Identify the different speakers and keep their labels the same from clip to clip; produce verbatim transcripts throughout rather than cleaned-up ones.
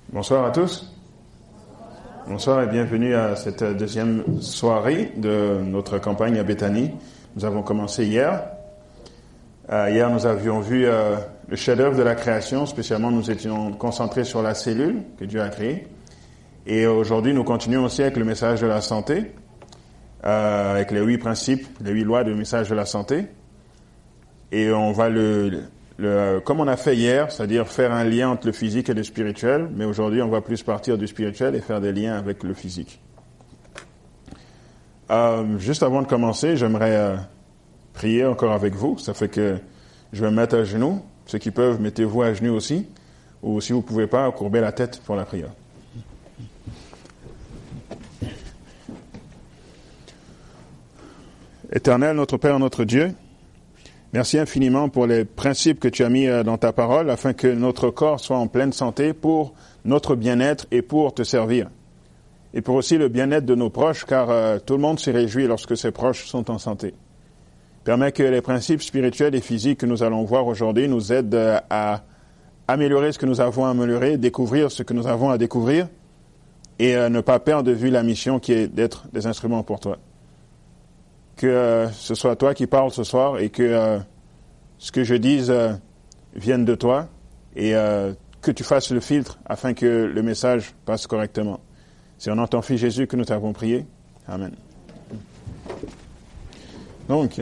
Speaker 1: Bonsoir à tous. Bonsoir et bienvenue à cette deuxième soirée de notre campagne à Béthanie. Nous avons commencé hier. Euh, hier, nous avions vu euh, le chef-d'œuvre de la création. Spécialement, nous étions concentrés sur la cellule que Dieu a créée. Et aujourd'hui, nous continuons aussi avec le message de la santé, euh, avec les huit principes, les huit lois du message de la santé. Et on va le... Le, comme on a fait hier, c'est-à-dire faire un lien entre le physique et le spirituel, mais aujourd'hui on va plus partir du spirituel et faire des liens avec le physique. Euh, juste avant de commencer, j'aimerais euh, prier encore avec vous. Ça fait que je vais me mettre à genoux. Ceux qui peuvent, mettez-vous à genoux aussi. Ou si vous ne pouvez pas, courbez la tête pour la prière. Éternel, notre Père, notre Dieu, merci infiniment pour les principes que tu as mis dans ta parole afin que notre corps soit en pleine santé pour notre bien-être et pour te servir. Et pour aussi le bien-être de nos proches, car euh, tout le monde se réjouit lorsque ses proches sont en santé. Permets que les principes spirituels et physiques que nous allons voir aujourd'hui nous aident euh, à améliorer ce que nous avons à améliorer, découvrir ce que nous avons à découvrir et euh, ne pas perdre de vue la mission qui est d'être des instruments pour toi. Que euh, ce soit toi qui parles ce soir et que euh, ce que je dise euh, vienne de toi et euh, que tu fasses le filtre afin que le message passe correctement. C'est au nom de ton Fils Jésus que nous t'avons prié. Amen. Donc, euh,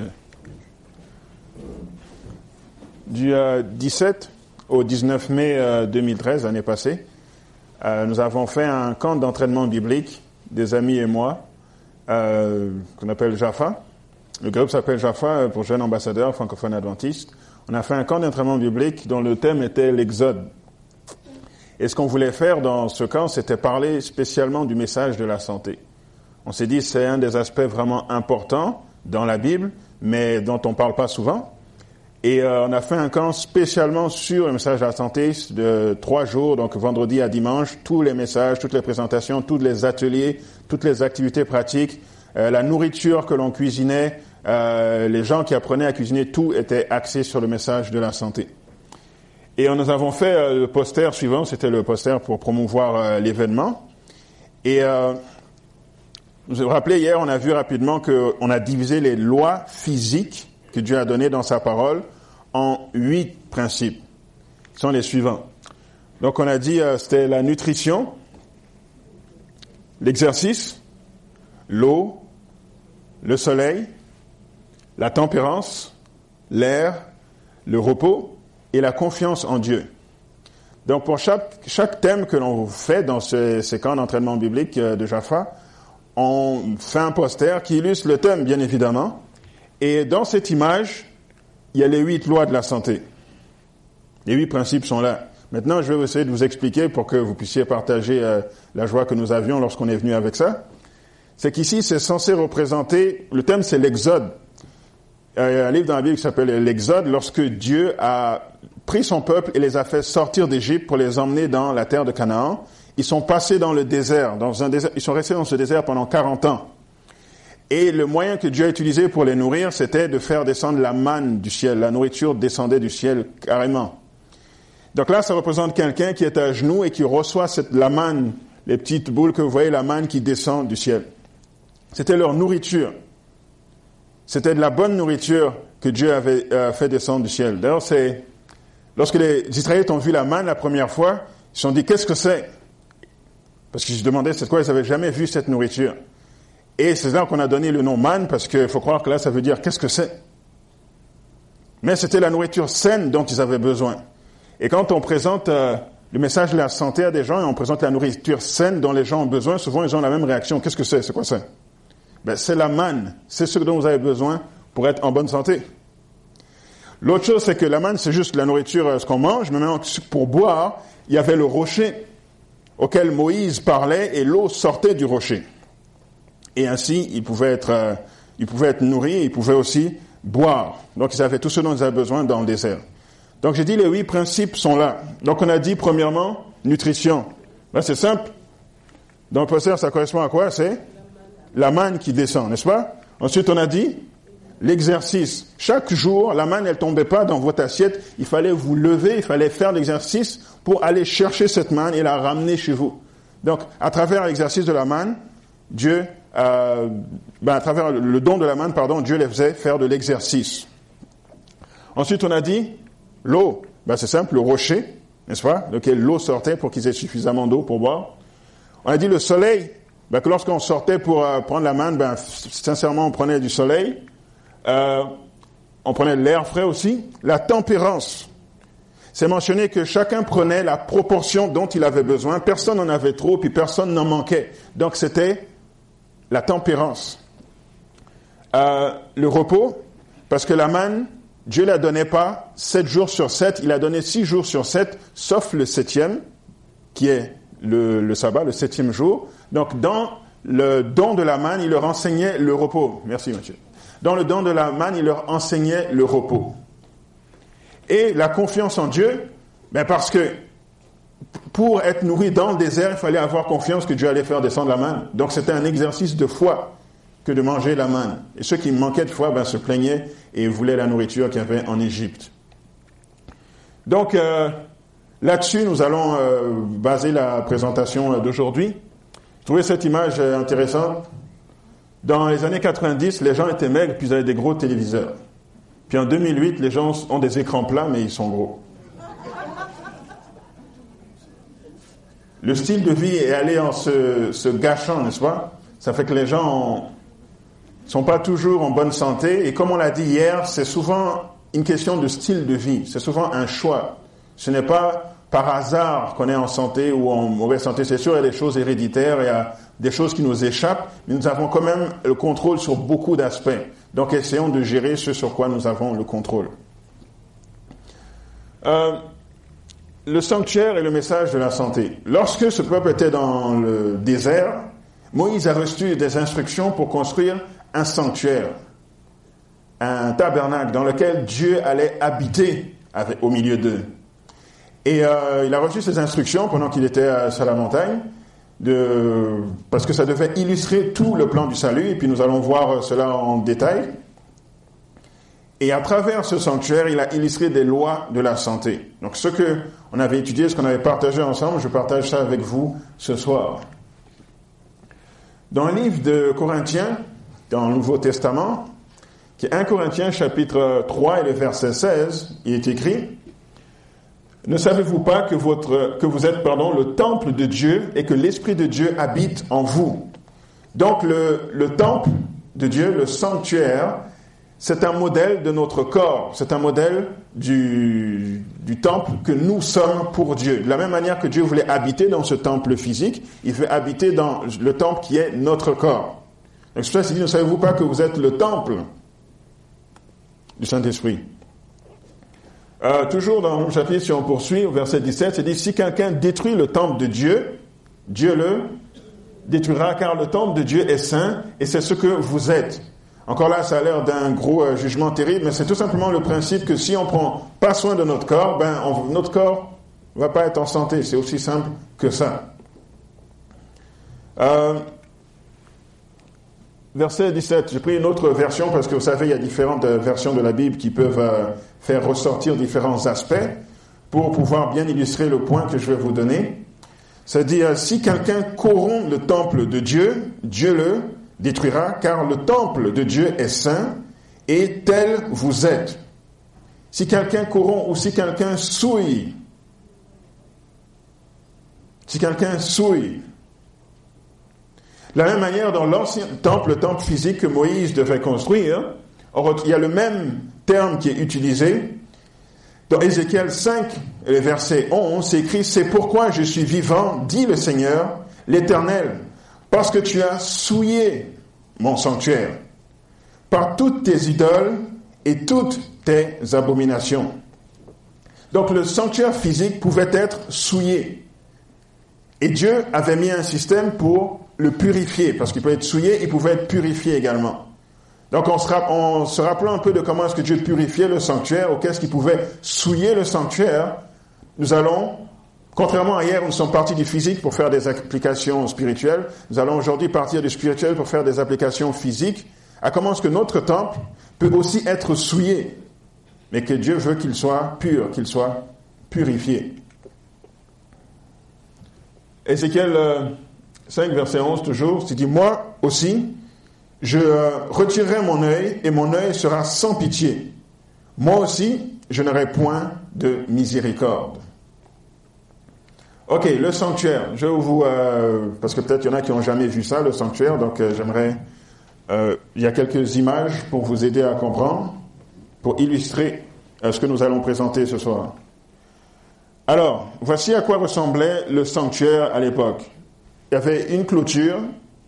Speaker 1: du euh, dix-sept au dix-neuf mai euh, deux mille treize, l'année passée, euh, nous avons fait un camp d'entraînement biblique, des amis et moi, euh, qu'on appelle Jaffa. Le groupe s'appelle Jaffa pour jeunes ambassadeurs francophones adventistes. On a fait un camp d'entraînement biblique dont le thème était l'Exode. Et ce qu'on voulait faire dans ce camp, c'était parler spécialement du message de la santé. On s'est dit c'est un des aspects vraiment importants dans la Bible, mais dont on ne parle pas souvent. Et euh, on a fait un camp spécialement sur le message de la santé de trois jours, donc vendredi à dimanche, tous les messages, toutes les présentations, tous les ateliers, toutes les activités pratiques, euh, la nourriture que l'on cuisinait, euh, les gens qui apprenaient à cuisiner, tout était axé sur le message de la santé. Et nous avons fait euh, le poster suivant, c'était le poster pour promouvoir euh, l'événement. Et euh, vous vous rappelez, hier, on a vu rapidement qu'on a divisé les lois physiques que Dieu a données dans sa parole en huit principes, qui sont les suivants. Donc on a dit, euh, c'était la nutrition, l'exercice, l'eau, le soleil, la tempérance, l'air, le repos et la confiance en Dieu. Donc pour chaque, chaque thème que l'on fait dans ce, ces camps d'entraînement biblique de Jaffa, on fait un poster qui illustre le thème, bien évidemment. Et dans cette image, il y a les huit lois de la santé. Les huit principes sont là. Maintenant, je vais essayer de vous expliquer pour que vous puissiez partager euh, la joie que nous avions lorsqu'on est venu avec ça. C'est qu'ici, c'est censé représenter, le thème c'est l'Exode. Il y a un livre dans la Bible qui s'appelle l'Exode, lorsque Dieu a pris son peuple et les a fait sortir d'Égypte pour les emmener dans la terre de Canaan. Ils sont passés dans le désert, dans un désert, ils sont restés dans ce désert pendant quarante ans. Et le moyen que Dieu a utilisé pour les nourrir, c'était de faire descendre la manne du ciel. La nourriture descendait du ciel carrément. Donc là, ça représente quelqu'un qui est à genoux et qui reçoit cette, la manne, les petites boules que vous voyez, la manne qui descend du ciel. C'était leur nourriture. C'était de la bonne nourriture que Dieu avait euh, fait descendre du ciel. D'ailleurs, c'est lorsque les Israélites ont vu la manne la première fois, ils se sont dit, qu'est-ce que c'est? Parce qu'ils se demandaient c'est quoi, ils n'avaient jamais vu cette nourriture. Et c'est là qu'on a donné le nom manne, parce qu'il faut croire que là, ça veut dire qu'est-ce que c'est. Mais c'était la nourriture saine dont ils avaient besoin. Et quand on présente euh, le message de la santé à des gens, et on présente la nourriture saine dont les gens ont besoin, souvent ils ont la même réaction. Qu'est-ce que c'est? C'est quoi ça? Ben, c'est la manne. C'est ce dont vous avez besoin pour être en bonne santé. L'autre chose, c'est que la manne, c'est juste la nourriture, euh, ce qu'on mange, mais maintenant, pour boire, il y avait le rocher auquel Moïse parlait et l'eau sortait du rocher. Et ainsi, ils pouvaient être, euh, ils pouvaient être nourris, ils pouvaient aussi boire. Donc, ils avaient tout ce dont ils avaient besoin dans le désert. Donc, j'ai dit les huit principes sont là. Donc, on a dit, premièrement, nutrition. Là, c'est simple. Dans le poster, ça correspond à quoi? C'est la manne qui descend, n'est-ce pas? Ensuite, on a dit l'exercice. Chaque jour, la manne, elle tombait pas dans votre assiette. Il fallait vous lever, il fallait faire l'exercice pour aller chercher cette manne et la ramener chez vous. Donc, à travers l'exercice de la manne, Dieu, euh, ben, à travers le don de la manne, pardon, Dieu les faisait faire de l'exercice. Ensuite, on a dit l'eau. Ben, c'est simple, le rocher, n'est-ce pas, lequel l'eau sortait pour qu'ils aient suffisamment d'eau pour boire. On a dit le soleil. Ben, que lorsqu'on sortait pour euh, prendre la manne, ben, sincèrement, on prenait du soleil. Euh, on prenait l'air frais aussi. La tempérance. C'est mentionné que chacun prenait la proportion dont il avait besoin. Personne n'en avait trop, puis personne n'en manquait. Donc, c'était la tempérance. Euh, le repos, parce que la manne, Dieu ne la donnait pas sept jours sur sept, il a donné six jours sur sept, sauf le septième, qui est le, le sabbat, le septième jour. Donc, dans le don de la manne, il leur enseignait le repos. Merci, monsieur. Dans le don de la manne, il leur enseignait le repos. Et la confiance en Dieu, ben parce que pour être nourri dans le désert, il fallait avoir confiance que Dieu allait faire descendre la manne. Donc, c'était un exercice de foi que de manger la manne. Et ceux qui manquaient de foi, ben, se plaignaient et voulaient la nourriture qu'il y avait en Égypte. Donc, euh, là-dessus, nous allons euh, baser la présentation d'aujourd'hui. Je trouvais cette image intéressante. Dans les années quatre-vingt-dix, les gens étaient maigres puis ils avaient des gros téléviseurs. Puis en deux mille huit, les gens ont des écrans plats, mais ils sont gros. Le style de vie est allé en se, se gâchant, n'est-ce pas? Ça fait que les gens ne sont pas toujours en bonne santé. Et comme on l'a dit hier, c'est souvent une question de style de vie. C'est souvent un choix. Ce n'est pas par hasard qu'on est en santé ou en mauvaise santé. C'est sûr, il y a des choses héréditaires, il y a des choses qui nous échappent, mais nous avons quand même le contrôle sur beaucoup d'aspects. Donc, essayons de gérer ce sur quoi nous avons le contrôle. Euh, le sanctuaire et le message de la santé. Lorsque ce peuple était dans le désert, Moïse a reçu des instructions pour construire un sanctuaire, un tabernacle dans lequel Dieu allait habiter avec, au milieu d'eux. Et euh, il a reçu ces instructions pendant qu'il était sur la montagne, de, parce que ça devait illustrer tout le plan du salut, et puis nous allons voir cela en détail. Et à travers ce sanctuaire, il a illustré des lois de la santé. Donc ce que on avait étudié, ce qu'on avait partagé ensemble, je partage ça avec vous ce soir. Dans le livre de Corinthiens, dans le Nouveau Testament, qui est un Corinthiens chapitre trois et le verset seize, il est écrit: ne savez-vous pas que, votre, que vous êtes pardon, le temple de Dieu et que l'Esprit de Dieu habite en vous? Donc le, le temple de Dieu, le sanctuaire, c'est un modèle de notre corps. C'est un modèle du, du temple que nous sommes pour Dieu. De la même manière que Dieu voulait habiter dans ce temple physique, il veut habiter dans le temple qui est notre corps. Donc c'est pour ça qu'il dit, ne savez-vous pas que vous êtes le temple du Saint-Esprit? Euh, toujours dans le chapitre, si on poursuit, au verset dix-sept, c'est dit, si quelqu'un détruit le temple de Dieu, Dieu le détruira, car le temple de Dieu est saint, et c'est ce que vous êtes. Encore là, ça a l'air d'un gros euh, jugement terrible, mais c'est tout simplement le principe que si on prend pas soin de notre corps, ben on, notre corps va pas être en santé. C'est aussi simple que ça. Euh, verset dix-sept, j'ai pris une autre version parce que vous savez, il y a différentes versions de la Bible qui peuvent euh, faire ressortir différents aspects pour pouvoir bien illustrer le point que je vais vous donner. C'est-à-dire, si quelqu'un corrompt le temple de Dieu, Dieu le détruira, car le temple de Dieu est saint et tel vous êtes. Si quelqu'un corrompt ou si quelqu'un souille, si quelqu'un souille, de la même manière, dans l'ancien temple, le temple physique que Moïse devait construire, il y a le même terme qui est utilisé. Dans Ézéchiel cinq, le verset onze, c'est écrit « C'est pourquoi je suis vivant, dit le Seigneur, l'Éternel, parce que tu as souillé mon sanctuaire par toutes tes idoles et toutes tes abominations. » Donc le sanctuaire physique pouvait être souillé. Et Dieu avait mis un système pour le purifier, parce qu'il peut être souillé, il pouvait être purifié également. Donc on se, rapp- on se rappelant un peu de comment est-ce que Dieu purifiait le sanctuaire, ou qu'est-ce qui pouvait souiller le sanctuaire, nous allons, contrairement à hier où nous sommes partis du physique pour faire des applications spirituelles, nous allons aujourd'hui partir du spirituel pour faire des applications physiques. À comment est-ce que notre temple peut aussi être souillé, mais que Dieu veut qu'il soit pur, qu'il soit purifié. Ézéchiel cinq, verset onze, toujours, il dit « Moi aussi, je retirerai mon œil, et mon œil sera sans pitié. Moi aussi, je n'aurai point de miséricorde. » Ok, le sanctuaire. Je vous... Euh, parce que peut-être il y en a qui n'ont jamais vu ça, le sanctuaire, donc euh, j'aimerais... Euh, il y a quelques images pour vous aider à comprendre, pour illustrer euh, ce que nous allons présenter ce soir. Alors, voici à quoi ressemblait le sanctuaire à l'époque. Il y avait une clôture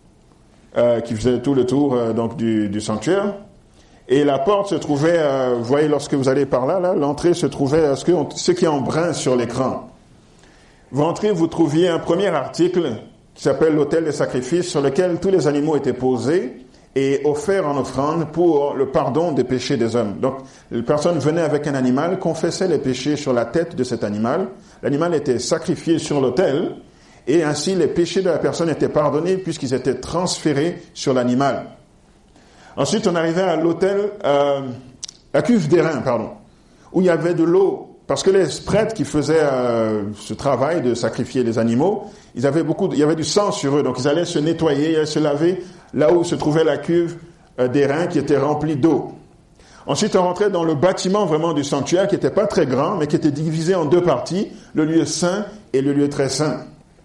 Speaker 1: euh, qui faisait tout le tour euh, donc du, du sanctuaire, et la porte se trouvait, euh, vous voyez, lorsque vous allez par là, là l'entrée se trouvait à ce, que on, ce qui est en brun sur l'écran. Vous entrez, vous trouviez un premier article qui s'appelle l'autel des sacrifices, sur lequel tous les animaux étaient posés et offerts en offrande pour le pardon des péchés des hommes. Donc, les personnes venaient avec un animal, confessaient les péchés sur la tête de cet animal. L'animal était sacrifié sur l'autel, et ainsi les péchés de la personne étaient pardonnés puisqu'ils étaient transférés sur l'animal. Ensuite, on arrivait à l'autel, euh, la cuve d'airain, pardon, où il y avait de l'eau. Parce que les prêtres qui faisaient euh, ce travail de sacrifier les animaux, ils avaient beaucoup, de, il y avait du sang sur eux, donc ils allaient se nettoyer, ils allaient se laver là où se trouvait la cuve euh, d'airain qui était remplie d'eau. Ensuite, on rentrait dans le bâtiment vraiment du sanctuaire qui n'était pas très grand, mais qui était divisé en deux parties, le lieu saint et le lieu très saint.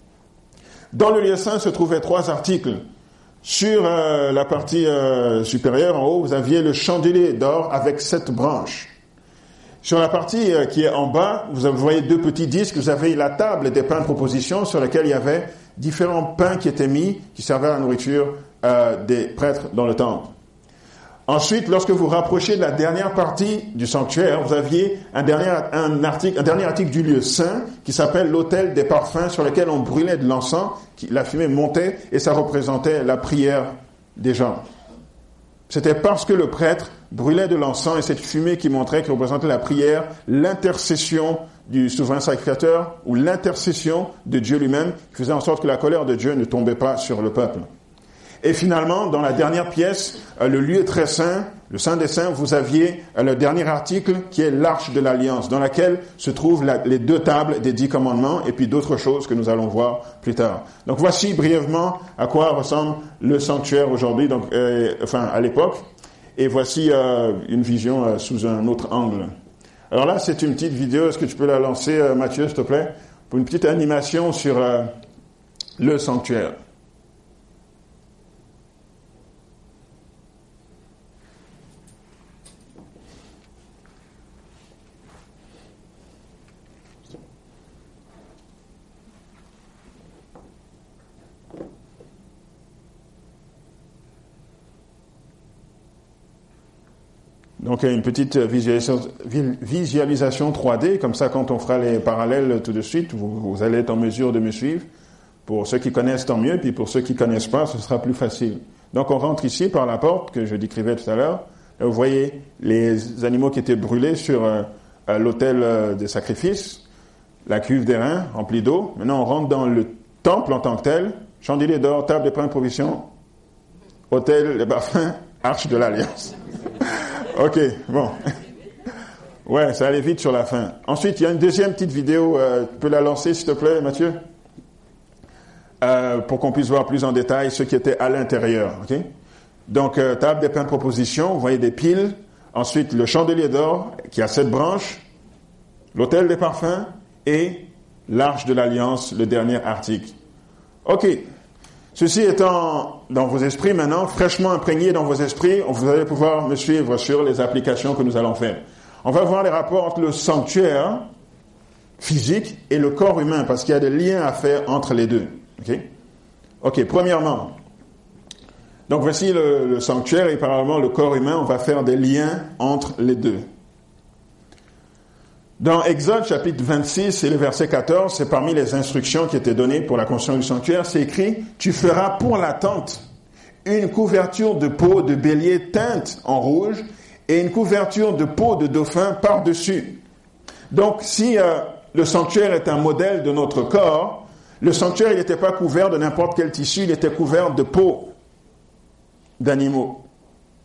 Speaker 1: Dans le lieu saint se trouvaient trois articles. Sur euh, la partie euh, supérieure, en haut, vous aviez le chandelier d'or avec sept branches. Sur la partie euh, qui est en bas, vous voyez deux petits disques, vous avez la table des pains de proposition sur laquelle il y avait différents pains qui étaient mis, qui servaient à la nourriture euh, des prêtres dans le temple. Ensuite, lorsque vous rapprochez de la dernière partie du sanctuaire, vous aviez un dernier, un article, un dernier article du lieu saint qui s'appelle l'autel des parfums sur lequel on brûlait de l'encens, qui, la fumée montait et ça représentait la prière des gens. C'était parce que le prêtre brûlait de l'encens et cette fumée qui montrait, qui représentait la prière, l'intercession du souverain sacrificateur ou l'intercession de Dieu lui-même qui faisait en sorte que la colère de Dieu ne tombait pas sur le peuple. Et finalement, dans la dernière pièce, euh, le lieu très saint, le Saint des Saints, vous aviez euh, le dernier article qui est l'Arche de l'Alliance, dans laquelle se trouvent la, les deux tables des dix commandements et puis d'autres choses que nous allons voir plus tard. Donc voici brièvement à quoi ressemble le sanctuaire aujourd'hui, donc euh, enfin à l'époque. Et voici euh, une vision euh, sous un autre angle. Alors là, c'est une petite vidéo. Est-ce que tu peux la lancer, euh, Mathieu, s'il te plaît, pour une petite animation sur euh, le sanctuaire. Donc, une petite visualisation, visualisation trois D, comme ça, quand on fera les parallèles tout de suite, vous, vous allez être en mesure de me suivre. Pour ceux qui connaissent, tant mieux, puis pour ceux qui connaissent pas, ce sera plus facile. Donc, on rentre ici par la porte que je décrivais tout à l'heure. Là, vous voyez les animaux qui étaient brûlés sur euh, l'autel euh, des sacrifices, la cuve d'airain remplie d'eau. Maintenant, on rentre dans le temple en tant que tel, chandelier d'or, table des pains de provision, autel des parfums, arche de l'alliance. Ok, bon. Ouais, ça allait vite sur la fin. Ensuite, il y a une deuxième petite vidéo. Euh, tu peux la lancer, s'il te plaît, Mathieu, euh, pour qu'on puisse voir plus en détail ce qui était à l'intérieur. Ok. Donc, euh, table des pains de proposition. Vous voyez des piles. Ensuite, le chandelier d'or qui a sept branches, l'autel des parfums et l'arche de l'alliance, le dernier article. Ok. Ceci étant dans vos esprits maintenant, fraîchement imprégné dans vos esprits, vous allez pouvoir me suivre sur les applications que nous allons faire. On va voir les rapports entre le sanctuaire physique et le corps humain, parce qu'il y a des liens à faire entre les deux. Ok, ok. Premièrement, donc voici le, le sanctuaire et parallèlement le corps humain, on va faire des liens entre les deux. Dans Exode chapitre vingt-six et le verset quatorze, c'est parmi les instructions qui étaient données pour la construction du sanctuaire, c'est écrit « Tu feras pour la tente une couverture de peau de bélier teinte en rouge et une couverture de peau de dauphin par-dessus. » Donc, si euh, le sanctuaire est un modèle de notre corps, le sanctuaire il n'était pas couvert de n'importe quel tissu, il était couvert de peau d'animaux.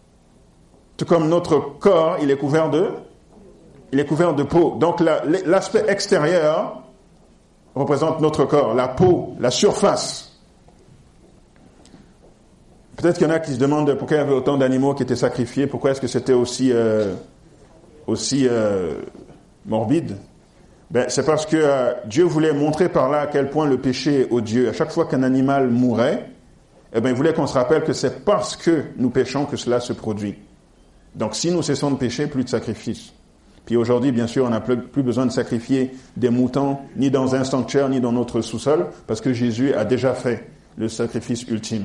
Speaker 1: tout comme notre corps, il est couvert de, il est couvert de peau. Donc la, l'aspect extérieur représente notre corps, la peau, la surface. Peut-être qu'il y en a qui se demandent pourquoi il y avait autant d'animaux qui étaient sacrifiés, pourquoi est-ce que c'était aussi, euh, aussi euh, morbide. Ben, c'est parce que euh, Dieu voulait montrer par là à quel point le péché est odieux. À chaque fois qu'un animal mourait, eh ben, il voulait qu'on se rappelle que c'est parce que nous péchons que cela se produit. Donc si nous cessons de pécher, plus de sacrifices. Puis aujourd'hui, bien sûr, on n'a plus, plus besoin de sacrifier des moutons, ni dans un sanctuaire, ni dans notre sous-sol, parce que Jésus a déjà fait le sacrifice ultime.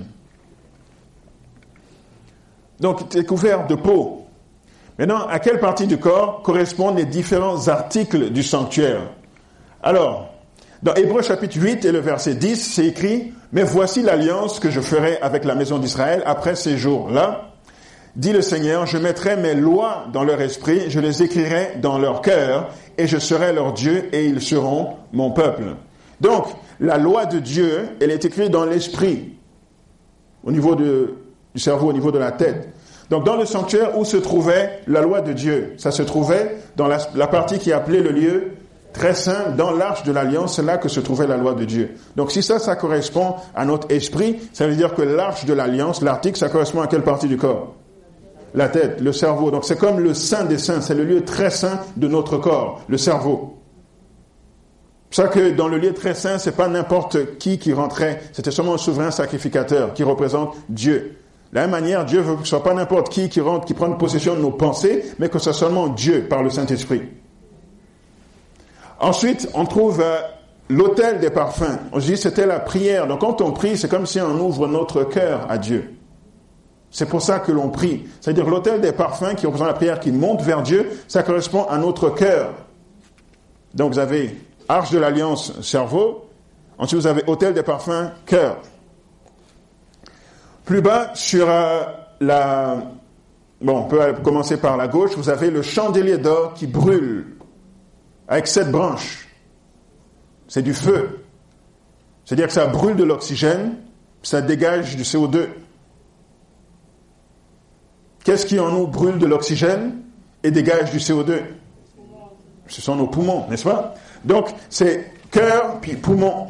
Speaker 1: Donc, tu es couvert de peau. Maintenant, à quelle partie du corps correspondent les différents articles du sanctuaire? Alors, dans Hébreux chapitre huit et le verset dix, c'est écrit « Mais voici l'alliance que je ferai avec la maison d'Israël après ces jours-là. Dit le Seigneur, je mettrai mes lois dans leur esprit, je les écrirai dans leur cœur, et je serai leur Dieu, et ils seront mon peuple. » Donc, la loi de Dieu, elle est écrite dans l'esprit, au niveau de, du cerveau, au niveau de la tête. Donc, dans le sanctuaire où se trouvait la loi de Dieu, ça se trouvait dans la, la partie qui est appelée le lieu très saint, dans l'arche de l'alliance, c'est là que se trouvait la loi de Dieu. Donc, si ça, ça correspond à notre esprit, ça veut dire que l'arche de l'alliance, l'article, ça correspond à quelle partie du corps? La tête, le cerveau. Donc, c'est comme le saint des saints, c'est le lieu très saint de notre corps, le cerveau. C'est pour ça que dans le lieu très saint, c'est pas n'importe qui qui rentrait, c'était seulement un souverain sacrificateur qui représente Dieu. De la même manière, Dieu veut que ce soit pas n'importe qui qui rentre, qui prenne possession de nos pensées, mais que ce soit seulement Dieu par le Saint-Esprit. Ensuite, on trouve euh, l'autel des parfums. On se dit c'était la prière. Donc quand on prie, c'est comme si on ouvre notre cœur à Dieu. C'est pour ça que l'on prie. C'est-à-dire l'autel des parfums qui représente la prière qui monte vers Dieu, ça correspond à notre cœur. Donc vous avez arche de l'alliance, cerveau. Ensuite vous avez autel des parfums, cœur. Plus bas, sur euh, la... Bon, on peut commencer par la gauche. Vous avez le chandelier d'or qui brûle avec sept branches. C'est du feu. C'est-à-dire que ça brûle de l'oxygène, ça dégage du C O deux. Qu'est-ce qui en nous brûle de l'oxygène et dégage du C O deux? Ce sont nos poumons, n'est-ce pas? Donc, c'est cœur puis poumon.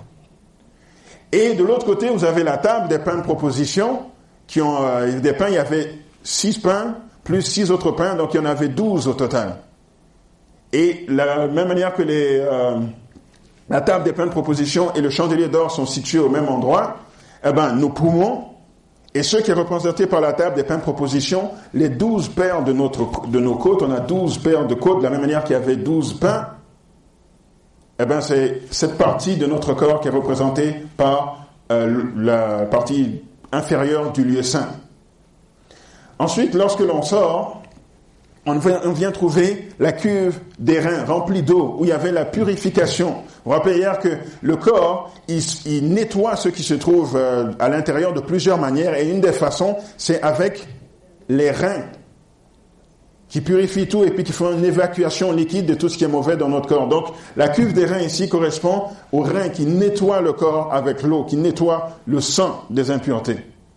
Speaker 1: Et de l'autre côté, vous avez la table des pains de proposition, qui ont euh, des pains, il y avait six pains, plus six autres pains, donc il y en avait douze au total. Et de la même manière que les, euh, la table des pains de proposition et le chandelier d'or sont situés au même endroit, eh ben, nos poumons, et ceux qui sont représentés par la table des pains de proposition, les douze paires de, notre, de nos côtes, on a douze paires de côtes, de la même manière qu'il y avait douze pains, eh bien, c'est cette partie de notre corps qui est représentée par euh, la partie inférieure du lieu saint. Ensuite, lorsque l'on sort, on vient, on vient trouver la cuve d'airain remplie d'eau, où il y avait la purification. Vous vous rappelez hier que le corps, il, il nettoie ce qui se trouve euh, à l'intérieur de plusieurs manières, et une des façons, c'est avec les reins, qui purifie tout et puis qui font une évacuation liquide de tout ce qui est mauvais dans notre corps. Donc, la cuve des reins ici correspond aux reins qui nettoient le corps avec l'eau, qui nettoient le sang des impuretés.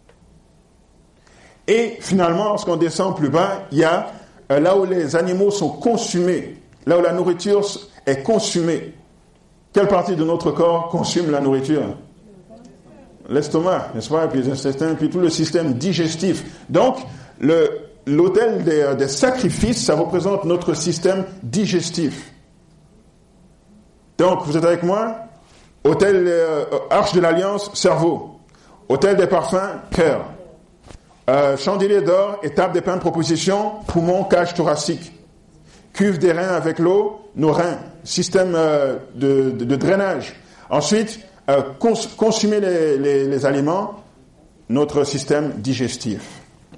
Speaker 1: Et finalement, lorsqu'on descend plus bas, il y a euh, là où les animaux sont consumés, là où la nourriture est consumée. Quelle partie de notre corps consume la nourriture? L'estomac, n'est-ce pas? Et puis les intestins, puis tout le système digestif. Donc, le L'autel des, des sacrifices, ça représente notre système digestif. Donc, vous êtes avec moi? Autel, euh, arche de l'alliance, cerveau. Autel des parfums, cœur. Euh, chandelier d'or et table des pains de proposition, poumon, cage thoracique. Cuve des reins avec l'eau, nos reins. Système euh, de, de, de drainage. Ensuite, euh, cons, consumer les, les, les aliments, notre système digestif.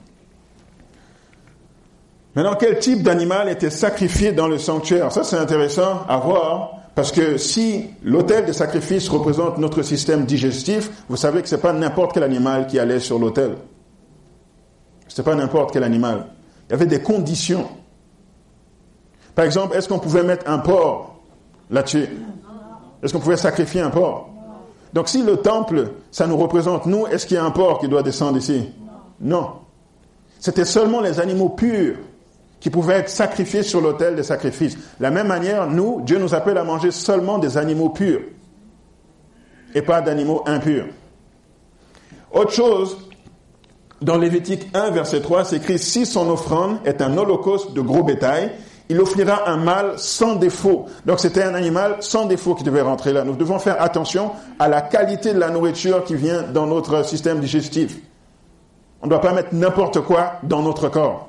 Speaker 1: Maintenant, quel type d'animal était sacrifié dans le sanctuaire? Ça, c'est intéressant à voir, parce que si l'autel des sacrifices représente notre système digestif, vous savez que c'est pas n'importe quel animal qui allait sur l'autel. C'était pas n'importe quel animal. Il y avait des conditions. Par exemple, est-ce qu'on pouvait mettre un porc là-dessus? Est-ce qu'on pouvait sacrifier un porc? Donc, si le temple, ça nous représente nous, est-ce qu'il y a un porc qui doit descendre ici? Non. C'était seulement les animaux purs qui pouvaient être sacrifiés sur l'autel des sacrifices. De la même manière, nous, Dieu nous appelle à manger seulement des animaux purs et pas d'animaux impurs. Autre chose, dans Lévitique un, verset trois, c'est écrit « Si son offrande est un holocauste de gros bétail, il offrira un mâle sans défaut. » Donc c'était un animal sans défaut qui devait rentrer là. Nous devons faire attention à la qualité de la nourriture qui vient dans notre système digestif. On ne doit pas mettre n'importe quoi dans notre corps.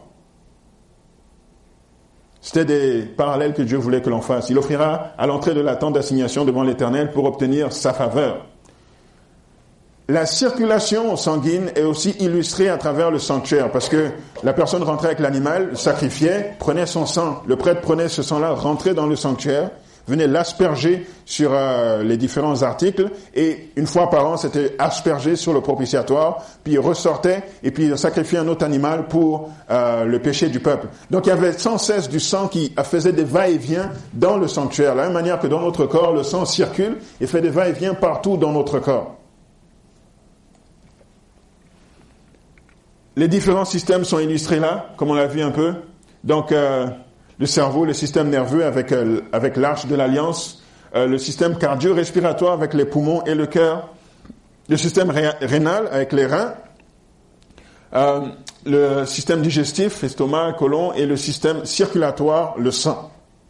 Speaker 1: C'était des parallèles que Dieu voulait que l'on fasse. Il offrira à l'entrée de la tente d'assignation devant l'Éternel pour obtenir sa faveur. La circulation sanguine est aussi illustrée à travers le sanctuaire, parce que la personne rentrait avec l'animal, le sacrifiait, prenait son sang. Le prêtre prenait ce sang-là, rentrait dans le sanctuaire, venait l'asperger sur euh, les différents articles, et une fois par an, c'était aspergé sur le propitiatoire, puis il ressortait, et puis il sacrifiait un autre animal pour euh, le péché du peuple. Donc il y avait sans cesse du sang qui faisait des va-et-vient dans le sanctuaire. De la même manière que dans notre corps, le sang circule et fait des va-et-vient partout dans notre corps. Les différents systèmes sont illustrés là, comme on l'a vu un peu. Donc, euh, le cerveau, le système nerveux avec euh, avec l'arche de l'alliance, euh, le système cardio-respiratoire avec les poumons et le cœur, le système ré- rénal avec les reins, euh, le système digestif, estomac, côlon, et le système circulatoire, le sang.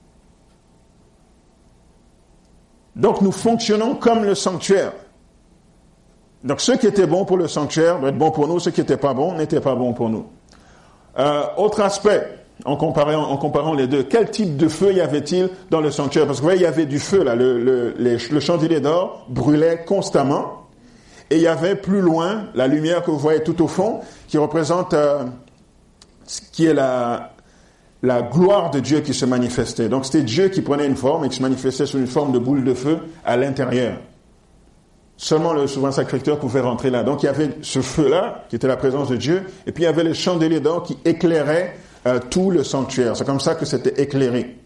Speaker 1: Donc, nous fonctionnons comme le sanctuaire. Donc, ce qui était bon pour le sanctuaire doit être bon pour nous. Ce qui n'était pas bon n'était pas bon pour nous. Euh, autre aspect, en comparant, en comparant les deux, quel type de feu y avait-il dans le sanctuaire? Parce que vous voyez, il y avait du feu là. Le, le, les, le chandelier d'or brûlait constamment. Et il y avait plus loin la lumière que vous voyez tout au fond, qui représente euh, ce qui est la, la gloire de Dieu qui se manifestait. Donc, c'était Dieu qui prenait une forme et qui se manifestait sous une forme de boule de feu à l'intérieur. Seulement le souverain sacrificateur pouvait rentrer là. Donc il y avait ce feu-là, qui était la présence de Dieu, et puis il y avait le chandelier d'or qui éclairait euh, tout le sanctuaire. C'est comme ça que c'était éclairé.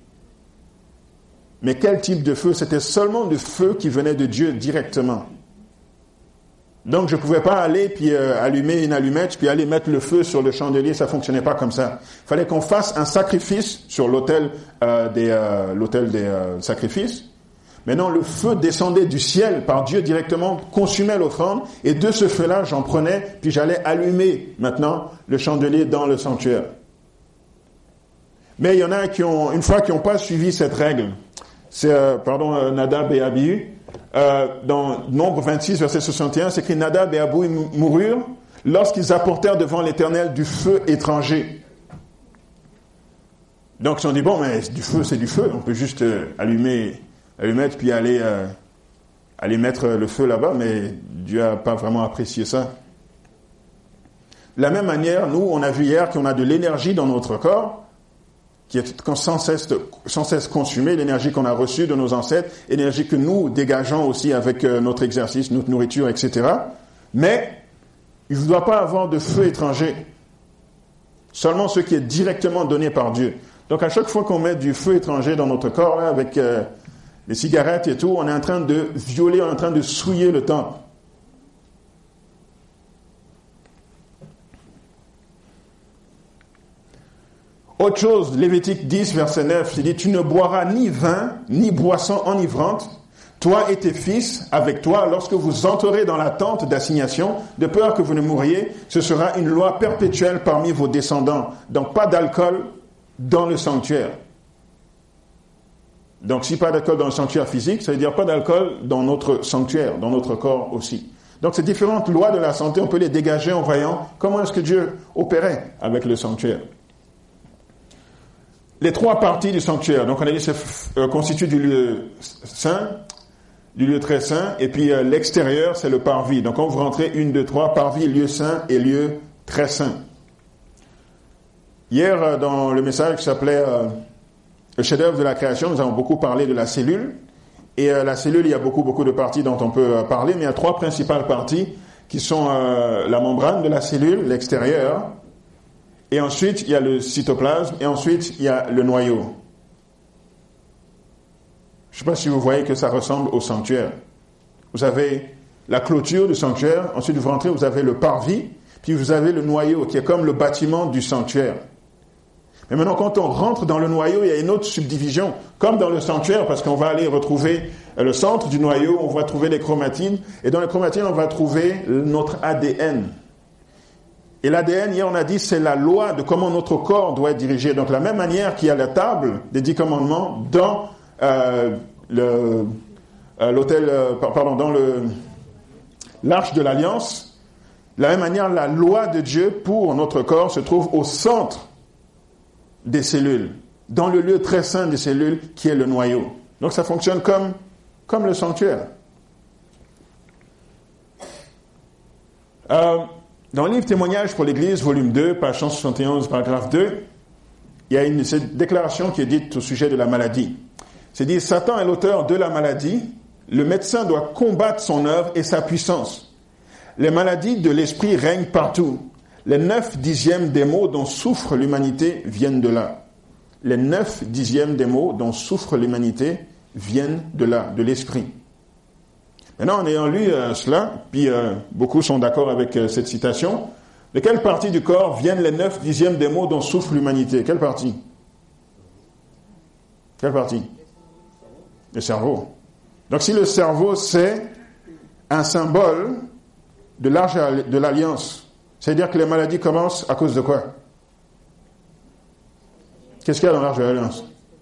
Speaker 1: Mais quel type de feu? C'était seulement du feu qui venait de Dieu directement. Donc je ne pouvais pas aller puis euh, allumer une allumette, puis aller mettre le feu sur le chandelier, ça ne fonctionnait pas comme ça. Il fallait qu'on fasse un sacrifice sur l'autel euh, des, euh, l'autel des euh, sacrifices. Maintenant, le feu descendait du ciel par Dieu directement, consumait l'offrande, et de ce feu-là, j'en prenais, puis j'allais allumer maintenant le chandelier dans le sanctuaire. Mais il y en a qui ont, une fois qui n'ont pas suivi cette règle, c'est, euh, pardon, euh, Nadab et Abihu, euh, dans Nombre vingt-six, verset soixante et un, c'est écrit « Nadab et Abihu moururent lorsqu'ils apportèrent devant l'Éternel du feu étranger. » Donc, ils se sont dit, bon, mais du feu, c'est du feu, on peut juste euh, allumer... allumer puis aller, euh, aller mettre le feu là-bas, mais Dieu n'a pas vraiment apprécié ça. De la même manière, nous, on a vu hier qu'on a de l'énergie dans notre corps, qui est sans cesse, sans cesse consumée, l'énergie qu'on a reçue de nos ancêtres, l'énergie que nous dégageons aussi avec euh, notre exercice, notre nourriture, et cetera. Mais il ne doit pas avoir de feu étranger. Seulement ce qui est directement donné par Dieu. Donc à chaque fois qu'on met du feu étranger dans notre corps, là, avec... Euh, les cigarettes et tout, on est en train de violer, on est en train de souiller le temple. Autre chose, Lévitique dix, verset neuf, il dit « Tu ne boiras ni vin, ni boisson enivrante, toi et tes fils avec toi, lorsque vous entrerez dans la tente d'assignation, de peur que vous ne mouriez, ce sera une loi perpétuelle parmi vos descendants. Donc pas d'alcool dans le sanctuaire. » Donc, si pas d'alcool dans le sanctuaire physique, ça veut dire pas d'alcool dans notre sanctuaire, dans notre corps aussi. Donc, ces différentes lois de la santé, on peut les dégager en voyant comment est-ce que Dieu opérait avec le sanctuaire. Les trois parties du sanctuaire, donc on a dit c'est euh, constitué du lieu saint, du lieu très saint, et puis euh, l'extérieur, c'est le parvis. Donc, on vous rentrez une, deux, trois, parvis, lieu saint et lieu très saint. Hier, euh, dans le message qui s'appelait... Euh, Le chef-d'œuvre de la création, nous avons beaucoup parlé de la cellule. Et euh, la cellule, il y a beaucoup, beaucoup de parties dont on peut euh, parler, mais il y a trois principales parties qui sont euh, la membrane de la cellule, l'extérieur, et ensuite il y a le cytoplasme, et ensuite il y a le noyau. Je ne sais pas si vous voyez que ça ressemble au sanctuaire. Vous avez la clôture du sanctuaire, ensuite vous rentrez, vous avez le parvis, puis vous avez le noyau qui est comme le bâtiment du sanctuaire. Mais maintenant, quand on rentre dans le noyau, il y a une autre subdivision, comme dans le sanctuaire, parce qu'on va aller retrouver le centre du noyau, on va trouver les chromatines, et dans les chromatines, on va trouver notre A D N. Et l'A D N, hier on a dit, c'est la loi de comment notre corps doit être dirigé. Donc, de la même manière qu'il y a la table des dix commandements dans euh, le, euh, l'autel, euh, pardon, dans le, l'arche de l'Alliance, de la même manière, la loi de Dieu pour notre corps se trouve au centre des cellules, dans le lieu très saint des cellules qui est le noyau. Donc ça fonctionne comme, comme le sanctuaire. Euh, dans le livre Témoignages pour l'Église, volume deux, page cent soixante et onze, paragraphe deux, il y a une cette déclaration qui est dite au sujet de la maladie. C'est dit, Satan est l'auteur de la maladie, le médecin doit combattre son œuvre et sa puissance. Les maladies de l'esprit règnent partout. Les neuf dixièmes des maux dont souffre l'humanité viennent de là. Les neuf dixièmes des maux dont souffre l'humanité viennent de là, de l'esprit. Maintenant, en ayant lu euh, cela, puis euh, beaucoup sont d'accord avec euh, cette citation, de quelle partie du corps viennent les neuf dixièmes des maux dont souffre l'humanité? Quelle partie? Quelle partie? Le cerveau. Donc si le cerveau, c'est un symbole de l'arche de l'Alliance, c'est-à-dire que les maladies commencent à cause de quoi? Qu'est-ce qu'il y a dans l'arche de l'Alliance?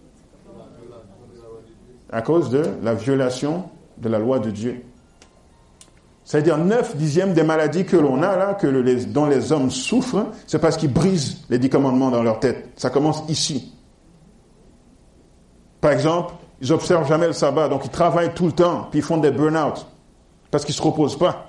Speaker 1: À cause de la violation de la loi de Dieu. C'est-à-dire neuf dixièmes des maladies que l'on a là, que les, dont les hommes souffrent, c'est parce qu'ils brisent les dix commandements dans leur tête. Ça commence ici. Par exemple, ils n'observent jamais le sabbat, donc ils travaillent tout le temps, puis ils font des burn-out, parce qu'ils ne se reposent pas.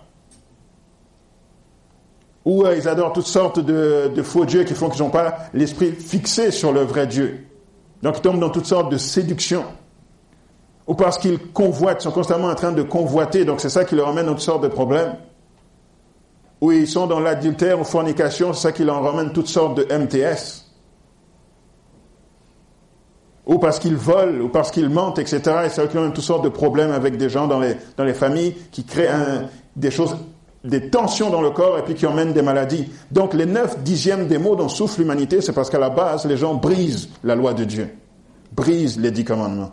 Speaker 1: Ou euh, ils adorent toutes sortes de, de faux dieux qui font qu'ils n'ont pas l'esprit fixé sur le vrai Dieu. Donc ils tombent dans toutes sortes de séductions. Ou parce qu'ils convoitent, sont constamment en train de convoiter, donc c'est ça qui leur amène toutes sortes de problèmes. Ou ils sont dans l'adultère ou fornication, c'est ça qui leur amène toutes sortes de M T S. Ou parce qu'ils volent, ou parce qu'ils mentent, et cetera. Et ça qui leur amène toutes sortes de problèmes avec des gens dans les, dans les familles qui créent un, des choses, des tensions dans le corps et puis qui emmènent des maladies. Donc les neuf dixièmes des maux dont souffre l'humanité, c'est parce qu'à la base, les gens brisent la loi de Dieu, brisent les dix commandements.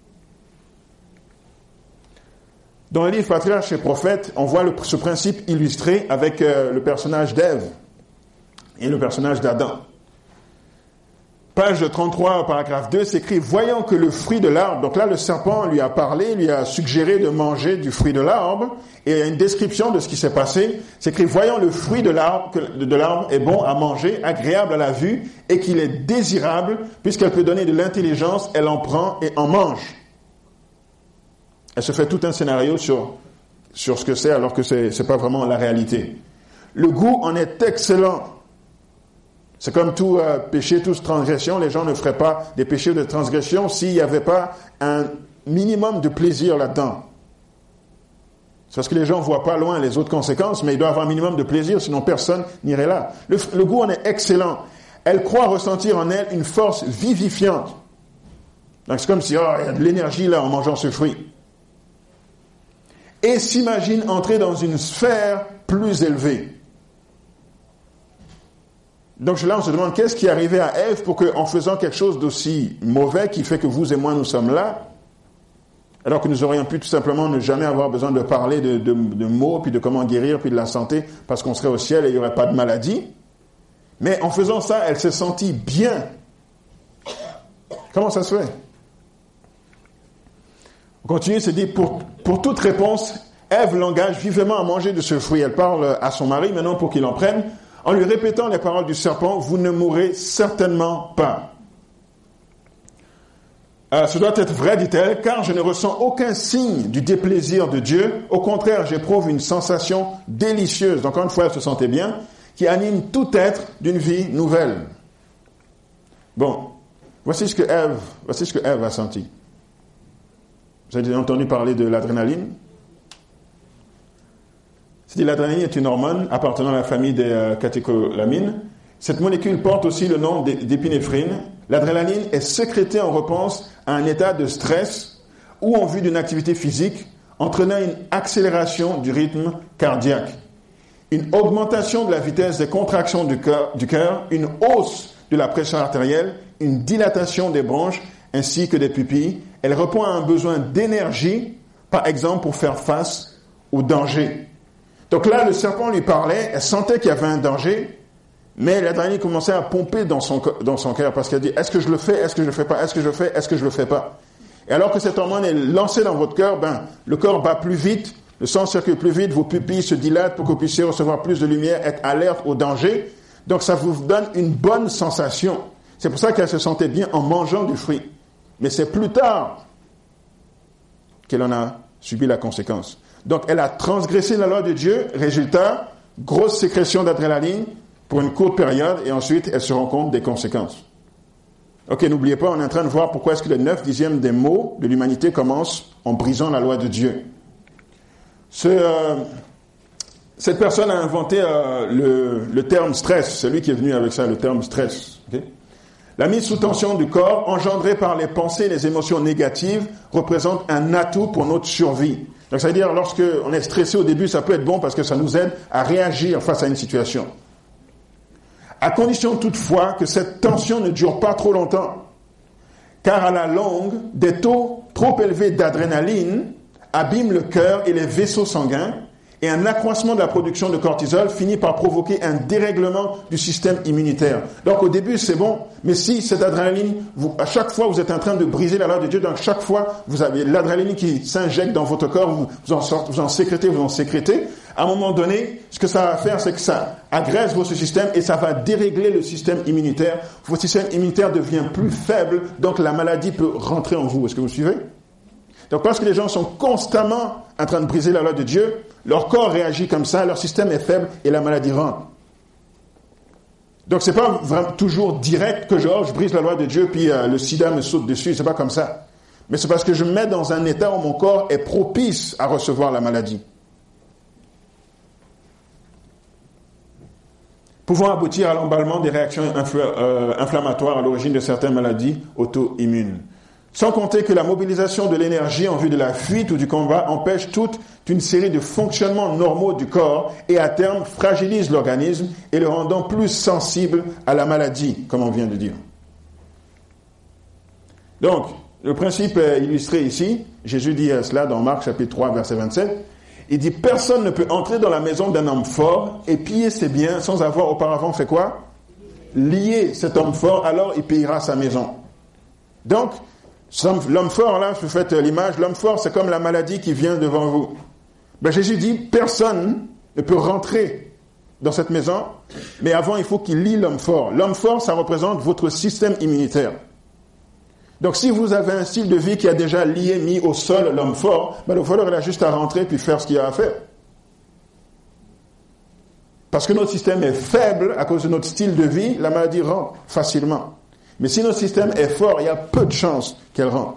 Speaker 1: Dans le livre Patriarches et Prophètes, on voit le, ce principe illustré avec euh, le personnage d'Ève et le personnage d'Adam. Page trente-trois, paragraphe deux, s'écrit « Voyant que le fruit de l'arbre », donc là le serpent lui a parlé, lui a suggéré de manger du fruit de l'arbre, et il y a une description de ce qui s'est passé, c'est écrit « Voyant le fruit de l'arbre, que, de l'arbre est bon à manger, agréable à la vue, et qu'il est désirable, puisqu'elle peut donner de l'intelligence, elle en prend et en mange. » Elle se fait tout un scénario sur, sur ce que c'est, alors que c'est, c'est pas vraiment la réalité. Le goût en est excellent. C'est comme tout euh, péché, toute transgression. Les gens ne feraient pas des péchés de transgression s'il n'y avait pas un minimum de plaisir là-dedans. C'est parce que les gens ne voient pas loin les autres conséquences, mais il doit avoir un minimum de plaisir, sinon personne n'irait là. Le, le goût en est excellent. Elle croit ressentir en elle une force vivifiante. Donc c'est comme si, oh, il y a de l'énergie là en mangeant ce fruit. Et s'imagine entrer dans une sphère plus élevée. Donc là, on se demande qu'est-ce qui est arrivé à Ève pour qu'en faisant quelque chose d'aussi mauvais qui fait que vous et moi nous sommes là, alors que nous aurions pu tout simplement ne jamais avoir besoin de parler de, de, de mots, puis de comment guérir, puis de la santé, parce qu'on serait au ciel et il n'y aurait pas de maladie. Mais en faisant ça, elle s'est sentie bien. Comment ça se fait? On continue, c'est dit, pour, pour toute réponse, Ève l'engage vivement à manger de ce fruit. Elle parle à son mari maintenant pour qu'il en prenne, en lui répétant les paroles du serpent, vous ne mourrez certainement pas. Euh, ce doit être vrai, dit-elle, car je ne ressens aucun signe du déplaisir de Dieu. Au contraire, j'éprouve une sensation délicieuse, encore une fois, elle se sentait bien, qui anime tout être d'une vie nouvelle. Bon, voici ce que Ève, voici ce que Ève a senti. Vous avez entendu parler de l'adrénaline? C'est-à-dire l'adrénaline est une hormone appartenant à la famille des euh, catécholamines. Cette molécule porte aussi le nom d'épinéphrine. L'adrénaline est sécrétée en réponse à un état de stress ou en vue d'une activité physique, entraînant une accélération du rythme cardiaque. une augmentation de la vitesse des contractions du cœur, du cœur, une hausse de la pression artérielle, une dilatation des bronches ainsi que des pupilles. Elle répond à un besoin d'énergie, par exemple pour faire face au danger. Donc là, le serpent lui parlait, elle sentait qu'il y avait un danger, mais l'adrénaline commençait à pomper dans son, dans son cœur parce qu'elle dit, est-ce que je le fais, est-ce que je le fais pas, est-ce que je le fais, est-ce que je le fais pas? Et alors que cette hormone est lancée dans votre cœur, ben, le corps bat plus vite, le sang circule plus vite, vos pupilles se dilatent pour que vous puissiez recevoir plus de lumière, être alerte au danger. Donc ça vous donne une bonne sensation. C'est pour ça qu'elle se sentait bien en mangeant du fruit. Mais c'est plus tard qu'elle en a subi la conséquence. Donc elle a transgressé la loi de Dieu. Résultat, grosse sécrétion d'adrénaline pour une courte période et ensuite elle se rend compte des conséquences. Ok, n'oubliez pas, on est en train de voir pourquoi est-ce que le neuf dixième des maux de l'humanité commence en brisant la loi de Dieu. Ce, euh, cette personne a inventé euh, le, le terme stress. C'est lui qui est venu avec ça, le terme stress. Okay? La mise sous tension du corps, engendrée par les pensées et les émotions négatives, représente un atout pour notre survie. Donc, ça veut dire, lorsque on est stressé au début, ça peut être bon parce que ça nous aide à réagir face à une situation. À condition toutefois que cette tension ne dure pas trop longtemps. Car à la longue, des taux trop élevés d'adrénaline abîment le cœur et les vaisseaux sanguins, et un accroissement de la production de cortisol finit par provoquer un dérèglement du système immunitaire. Donc au début c'est bon, mais si cette adrénaline, vous, à chaque fois vous êtes en train de briser la loi de Dieu, donc chaque fois vous avez l'adrénaline qui s'injecte dans votre corps, vous, vous, en, sortez, vous en sécrétez, vous en sécrétez, à un moment donné, ce que ça va faire, c'est que ça agresse votre système et ça va dérégler le système immunitaire. Votre système immunitaire devient plus faible, donc la maladie peut rentrer en vous. Est-ce que vous suivez? Donc parce que les gens sont constamment en train de briser la loi de Dieu, leur corps réagit comme ça, leur système est faible et la maladie rentre. Donc c'est pas vraiment toujours direct que genre, je brise la loi de Dieu puis euh, le sida me saute dessus, c'est pas comme ça. Mais c'est parce que je me mets dans un état où mon corps est propice à recevoir la maladie. Pouvant aboutir à l'emballement des réactions infl- euh, inflammatoires à l'origine de certaines maladies auto-immunes. Sans compter que la mobilisation de l'énergie en vue de la fuite ou du combat empêche toute une série de fonctionnements normaux du corps et à terme fragilise l'organisme et le rendant plus sensible à la maladie, comme on vient de dire. Donc, le principe est illustré ici. Jésus dit cela dans Marc chapitre trois, verset vingt-sept. Il dit « Personne ne peut entrer dans la maison d'un homme fort et piller ses biens sans avoir auparavant fait quoi? Lier cet homme fort, alors il pillera sa maison. » Donc, l'homme fort, là, vous faites l'image, l'homme fort, c'est comme la maladie qui vient devant vous. Ben, Jésus dit, personne ne peut rentrer dans cette maison, mais avant, il faut qu'il lie l'homme fort. L'homme fort, ça représente votre système immunitaire. Donc, si vous avez un style de vie qui a déjà lié, mis au sol l'homme fort, ben, le voleur, il a juste à rentrer puis faire ce qu'il a à faire. Parce que notre système est faible à cause de notre style de vie, la maladie rentre facilement. Mais si notre système est fort, il y a peu de chances qu'elle rentre.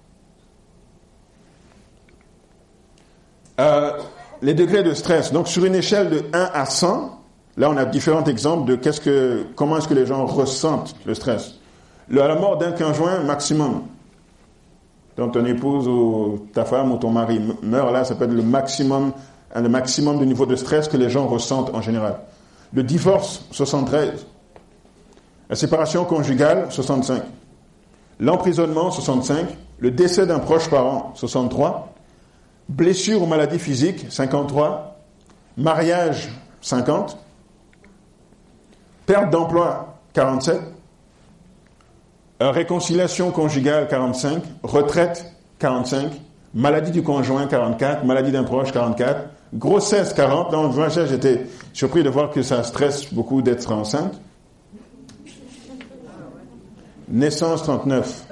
Speaker 1: Euh, les degrés de stress. Donc, sur une échelle de un à cent, là, on a différents exemples de qu'est-ce que, comment est-ce que les gens ressentent le stress. Le, à la mort d'un conjoint, maximum. Donc, ton épouse ou ta femme ou ton mari meurt, là, ça peut être le maximum, le maximum de niveau de stress que les gens ressentent en général. Le divorce, soixante-treize. La séparation conjugale, soixante-cinq. L'emprisonnement, soixante-cinq. Le décès d'un proche parent, soixante-trois. Blessure ou maladie physique, cinquante-trois. Mariage, cinquante. Perte d'emploi, quarante-sept. Euh, réconciliation conjugale, quarante-cinq. Retraite, quarante-cinq. Maladie du conjoint, quarante-quatre. Maladie d'un proche, quarante-quatre. Grossesse, quarante. Dans le j'étais surpris de voir que ça stresse beaucoup d'être enceinte. Naissance, trente-neuf.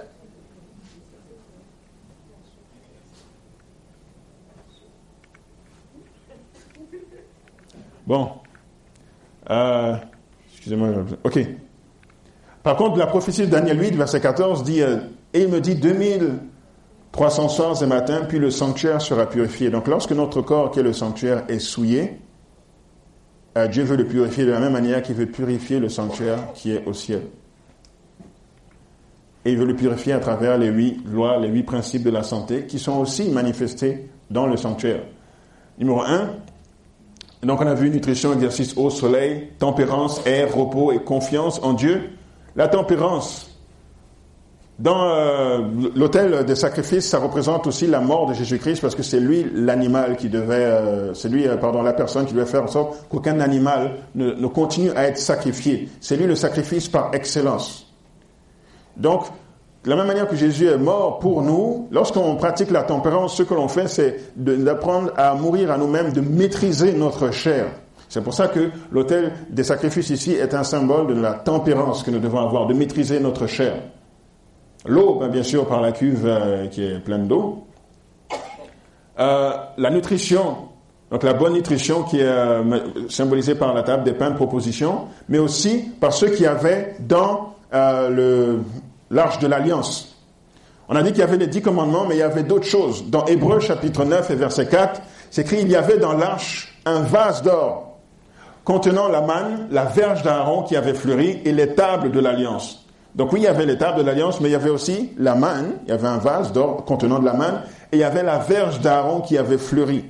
Speaker 1: Bon. Euh, excusez-moi. OK. Par contre, la prophétie de Daniel huit, verset quatorze, dit euh, « Et il me dit deux mille trois cents soirs et matins, puis le sanctuaire sera purifié. » Donc, lorsque notre corps, qui est le sanctuaire, est souillé, euh, Dieu veut le purifier de la même manière qu'il veut purifier le sanctuaire qui est au ciel. Et il veut le purifier à travers les huit lois, les huit principes de la santé qui sont aussi manifestés dans le sanctuaire. Numéro un, Donc on a vu nutrition, exercice, eau, soleil, tempérance, air, repos et confiance en Dieu. La tempérance, dans euh, l'autel des sacrifices, ça représente aussi la mort de Jésus-Christ parce que c'est lui l'animal qui devait, euh, c'est lui, euh, pardon, la personne qui devait faire en sorte qu'aucun animal ne, ne continue à être sacrifié. C'est lui le sacrifice par excellence. Donc, de la même manière que Jésus est mort pour nous, lorsqu'on pratique la tempérance, ce que l'on fait, c'est de, d'apprendre à mourir à nous-mêmes, de maîtriser notre chair. C'est pour ça que l'autel des sacrifices ici est un symbole de la tempérance que nous devons avoir, de maîtriser notre chair. L'eau, ben bien sûr, par la cuve euh, qui est pleine d'eau. Euh, la nutrition, donc la bonne nutrition qui est euh, symbolisée par la table des pains de proposition, mais aussi par ceux qui avaient dans euh, le, l'arche de l'Alliance. On a dit qu'il y avait les dix commandements, mais il y avait d'autres choses. Dans Hébreux chapitre neuf et verset quatre, c'est écrit, il y avait dans l'arche un vase d'or contenant la manne, la verge d'Aaron qui avait fleuri et les tables de l'Alliance. Donc oui, il y avait les tables de l'Alliance, mais il y avait aussi la manne, il y avait un vase d'or contenant de la manne, et il y avait la verge d'Aaron qui avait fleuri.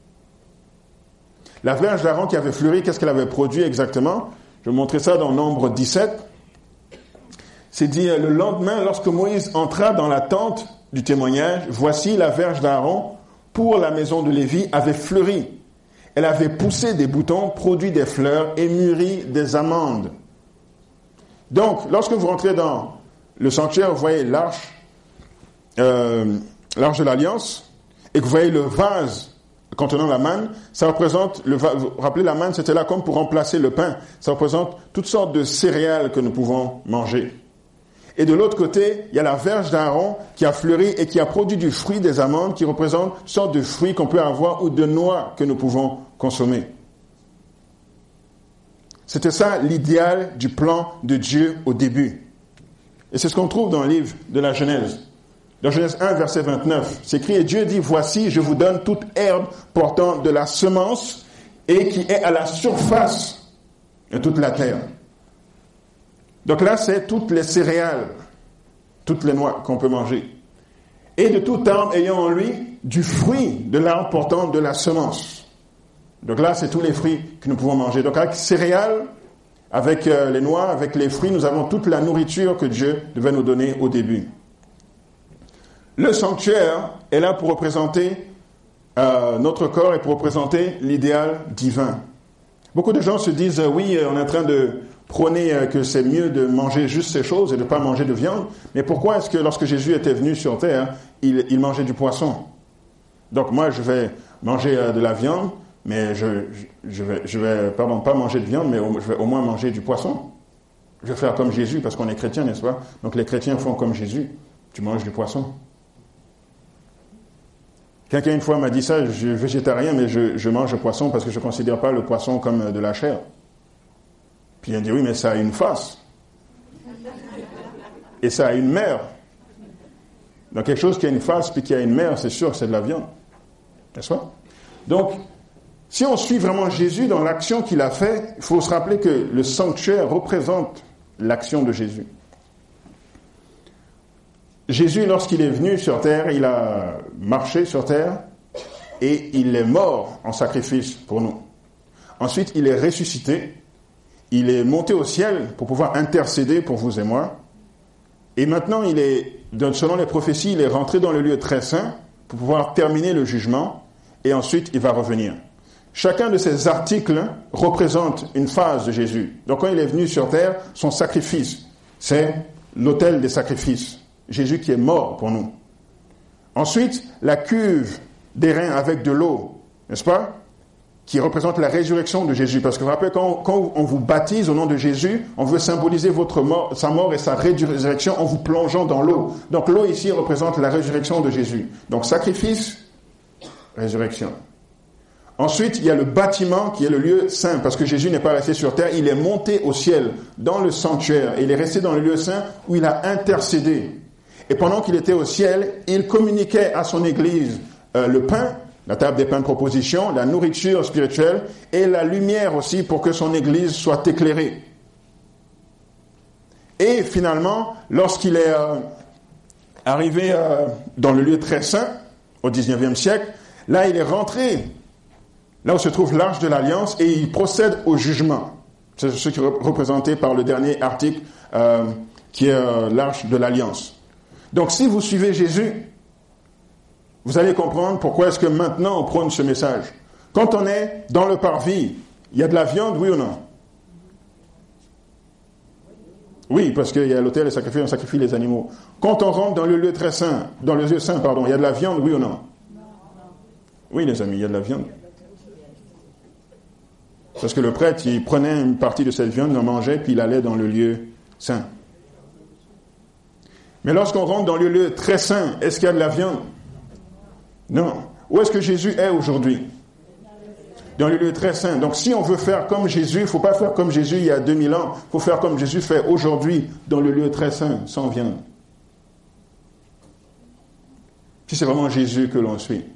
Speaker 1: La verge d'Aaron qui avait fleuri, qu'est-ce qu'elle avait produit exactement? Je vais montrer ça dans Nombre dix-sept. C'est dit, le lendemain, lorsque Moïse entra dans la tente du témoignage, voici la verge d'Aaron pour la maison de Lévi avait fleuri. Elle avait poussé des boutons, produit des fleurs et mûri des amandes. Donc, lorsque vous rentrez dans le sanctuaire, vous voyez l'arche, euh, l'arche de l'Alliance, et que vous voyez le vase contenant la manne, ça représente, le va- vous vous rappelez, la manne, c'était là comme pour remplacer le pain. Ça représente toutes sortes de céréales que nous pouvons manger. Et de l'autre côté, il y a la verge d'Aaron qui a fleuri et qui a produit du fruit des amandes, qui représente toutes sortes de fruits qu'on peut avoir ou de noix que nous pouvons consommer. C'était ça l'idéal du plan de Dieu au début. Et c'est ce qu'on trouve dans le livre de la Genèse. Dans Genèse un, verset vingt-neuf, c'est écrit, et Dieu dit, voici, je vous donne toute herbe portant de la semence et qui est à la surface de toute la terre. Donc là, c'est toutes les céréales, toutes les noix qu'on peut manger. Et de tout arbre ayant en lui du fruit de l'arbre portant de la semence. Donc là, c'est tous les fruits que nous pouvons manger. Donc avec céréales, avec euh, les noix, avec les fruits, nous avons toute la nourriture que Dieu devait nous donner au début. Le sanctuaire est là pour représenter euh, notre corps et pour représenter l'idéal divin. Beaucoup de gens se disent, euh, oui, on est en train de prôner euh, que c'est mieux de manger juste ces choses et de ne pas manger de viande. Mais pourquoi est-ce que lorsque Jésus était venu sur terre, il, il mangeait du poisson? Donc moi, je vais manger euh, de la viande, mais je, je, je vais, je vais, pardon, pas manger de viande, mais au, je vais au moins manger du poisson. Je vais faire comme Jésus, parce qu'on est chrétien, n'est-ce pas? Donc les chrétiens font comme Jésus. Tu manges du poisson. Quelqu'un une fois m'a dit ça, je suis végétarien, mais je, je mange le poisson parce que je ne considère pas le poisson comme de la chair. Puis il a dit, oui, mais ça a une face. Et ça a une mère. Donc quelque chose qui a une face puis qui a une mère, c'est sûr que c'est de la viande. N'est-ce pas? Donc, si on suit vraiment Jésus dans l'action qu'il a fait, il faut se rappeler que le sanctuaire représente l'action de Jésus. Jésus, lorsqu'il est venu sur terre, il a marché sur terre et il est mort en sacrifice pour nous. Ensuite, il est ressuscité, il est monté au ciel pour pouvoir intercéder pour vous et moi. Et maintenant, il est, selon les prophéties, il est rentré dans le lieu très saint pour pouvoir terminer le jugement et ensuite il va revenir. Chacun de ces articles représente une phase de Jésus. Donc quand il est venu sur terre, son sacrifice, c'est l'autel des sacrifices. Jésus qui est mort pour nous. Ensuite, la cuve d'airain avec de l'eau, n'est-ce pas? Qui représente la résurrection de Jésus. Parce que vous vous rappelez, quand, quand on vous baptise au nom de Jésus, on veut symboliser votre mort, sa mort et sa résurrection en vous plongeant dans l'eau. Donc l'eau ici représente la résurrection de Jésus. Donc sacrifice, résurrection. Ensuite, il y a le bâtiment qui est le lieu saint, parce que Jésus n'est pas resté sur terre, il est monté au ciel, dans le sanctuaire, et il est resté dans le lieu saint où il a intercédé. Et pendant qu'il était au ciel, il communiquait à son Église euh, le pain, la table des pains de proposition, la nourriture spirituelle, et la lumière aussi pour que son Église soit éclairée. Et finalement, lorsqu'il est euh, arrivé euh, dans le lieu très saint, au dix-neuvième siècle, là il est rentré là où se trouve l'arche de l'Alliance, et il procède au jugement. C'est ce qui est représenté par le dernier article, euh, qui est euh, l'arche de l'Alliance. Donc si vous suivez Jésus, vous allez comprendre pourquoi est-ce que maintenant on prône ce message. Quand on est dans le parvis, il y a de la viande, oui ou non? Oui, parce qu'il y a l'autel et sacrifice, on sacrifie les animaux. Quand on rentre dans le lieu très saint, dans le lieu saint, pardon, il y a de la viande, oui ou non? Oui, les amis, il y a de la viande. Parce que le prêtre, il prenait une partie de cette viande, il en mangeait, puis il allait dans le lieu saint. Mais lorsqu'on rentre dans le lieu très saint, est-ce qu'il y a de la viande? Non. Où est-ce que Jésus est aujourd'hui? Dans le lieu très saint. Donc si on veut faire comme Jésus, il ne faut pas faire comme Jésus il y a deux mille ans, il faut faire comme Jésus fait aujourd'hui, dans le lieu très saint, sans viande. Si c'est vraiment Jésus que l'on suit.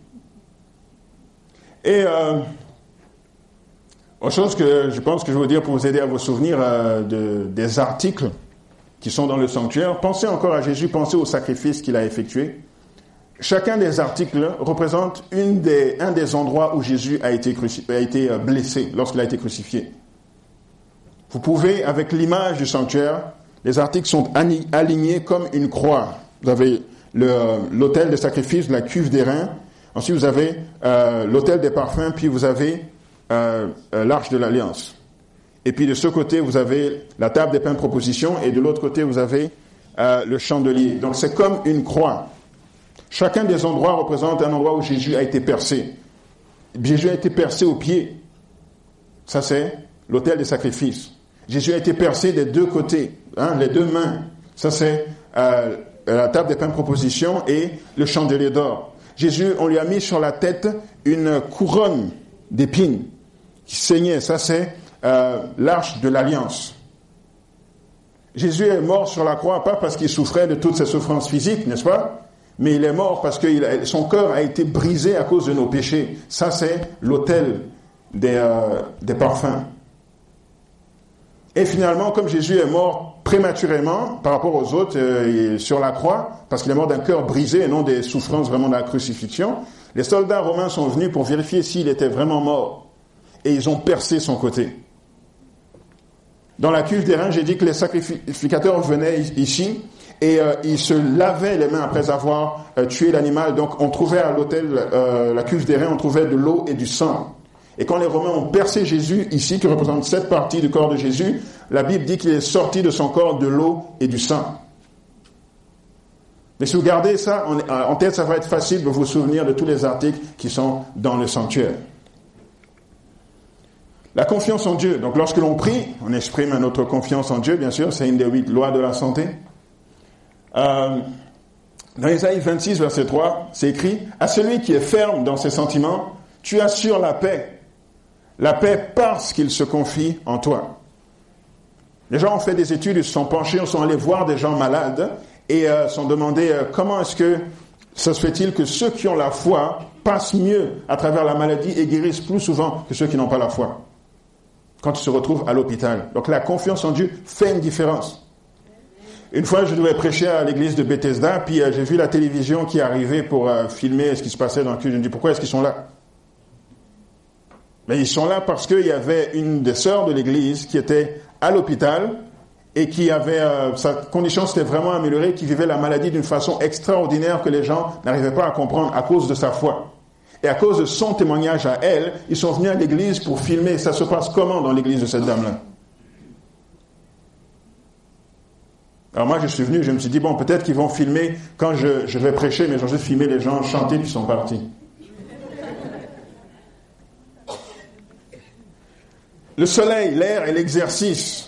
Speaker 1: Et euh, autre chose que je pense que je veux dire pour vous aider à vous souvenir euh, de, des articles qui sont dans le sanctuaire, pensez encore à Jésus, pensez au sacrifice qu'il a effectué. Chacun des articles représente une des, un des endroits où Jésus a été, cruci- a été blessé lorsqu'il a été crucifié. Vous pouvez, avec l'image du sanctuaire, les articles sont alignés comme une croix. Vous avez le, l'autel des sacrifices, la cuve d'airain. Ensuite, vous avez euh, l'autel des parfums, puis vous avez euh, euh, l'arche de l'Alliance. Et puis de ce côté, vous avez la table des pains de proposition, et de l'autre côté, vous avez euh, le chandelier. Donc c'est comme une croix. Chacun des endroits représente un endroit où Jésus a été percé. Jésus a été percé au pied. Ça, c'est l'autel des sacrifices. Jésus a été percé des deux côtés, hein, les deux mains. Ça, c'est euh, la table des pains de proposition et le chandelier d'or. Jésus, on lui a mis sur la tête une couronne d'épines qui saignait. Ça, c'est euh, l'arche de l'Alliance. Jésus est mort sur la croix, pas parce qu'il souffrait de toutes ses souffrances physiques, n'est-ce pas? Mais il est mort parce que il a, son cœur a été brisé à cause de nos péchés. Ça, c'est l'autel des, euh, des parfums. Et finalement, comme Jésus est mort prématurément par rapport aux autres euh, sur la croix, parce qu'il est mort d'un cœur brisé et non des souffrances vraiment de la crucifixion, les soldats romains sont venus pour vérifier s'il était vraiment mort. Et ils ont percé son côté. Dans la cuve d'airain, j'ai dit que les sacrificateurs venaient ici et euh, ils se lavaient les mains après avoir euh, tué l'animal. Donc on trouvait à l'autel, euh, la cuve d'airain, on trouvait de l'eau et du sang. Et quand les Romains ont percé Jésus ici, qui représente cette partie du corps de Jésus, la Bible dit qu'il est sorti de son corps de l'eau et du sang. Mais si vous gardez ça en, en tête, ça va être facile de vous souvenir de tous les articles qui sont dans le sanctuaire. La confiance en Dieu. Donc lorsque l'on prie, on exprime notre confiance en Dieu, bien sûr, c'est une des huit lois de la santé. Euh, dans Ésaïe vingt-six, verset trois, c'est écrit « À celui qui est ferme dans ses sentiments, tu assures la paix. La paix parce qu'il se confie en toi. » Les gens ont fait des études, ils se sont penchés, ils sont allés voir des gens malades et euh, sont demandés euh, comment est-ce que ça se fait-il que ceux qui ont la foi passent mieux à travers la maladie et guérissent plus souvent que ceux qui n'ont pas la foi quand ils se retrouvent à l'hôpital. Donc la confiance en Dieu fait une différence. Une fois, je devais prêcher à l'église de Bethesda, puis euh, j'ai vu la télévision qui arrivait pour euh, filmer ce qui se passait dans le culte. Je me dis, pourquoi est-ce qu'ils sont là? Mais ils sont là parce qu'il y avait une des sœurs de l'église qui était à l'hôpital et qui avait, euh, sa condition s'était vraiment améliorée, qui vivait la maladie d'une façon extraordinaire que les gens n'arrivaient pas à comprendre à cause de sa foi. Et à cause de son témoignage à elle, ils sont venus à l'église pour filmer. Ça se passe comment dans l'église de cette dame-là? Alors moi, je suis venu, je me suis dit, bon, peut-être qu'ils vont filmer quand je, je vais prêcher, mais ils vont juste filmer les gens chanter puis ils sont partis. Le soleil, l'air et l'exercice.